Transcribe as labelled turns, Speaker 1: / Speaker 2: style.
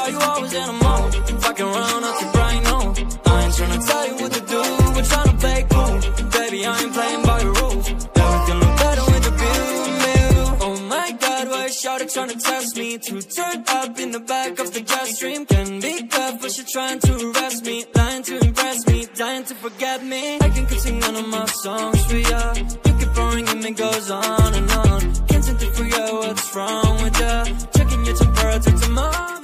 Speaker 1: are you always in a mode? Fucking around up to bright no. I ain't tryna tell you what to do, we're tryna play cool. Baby, I ain't playing by your rules. Everything look better with the view. Oh my God, why is shawty tryna test me? To turn up in the back of the jet stream. Can be careful, she trying to arrest me. Lying to impress me, dying to forget me. I can keep singing none of my songs for ya. You keep boring and it goes on and on. Can't seem to figure out what's wrong with ya. Checking your temperature tomorrow.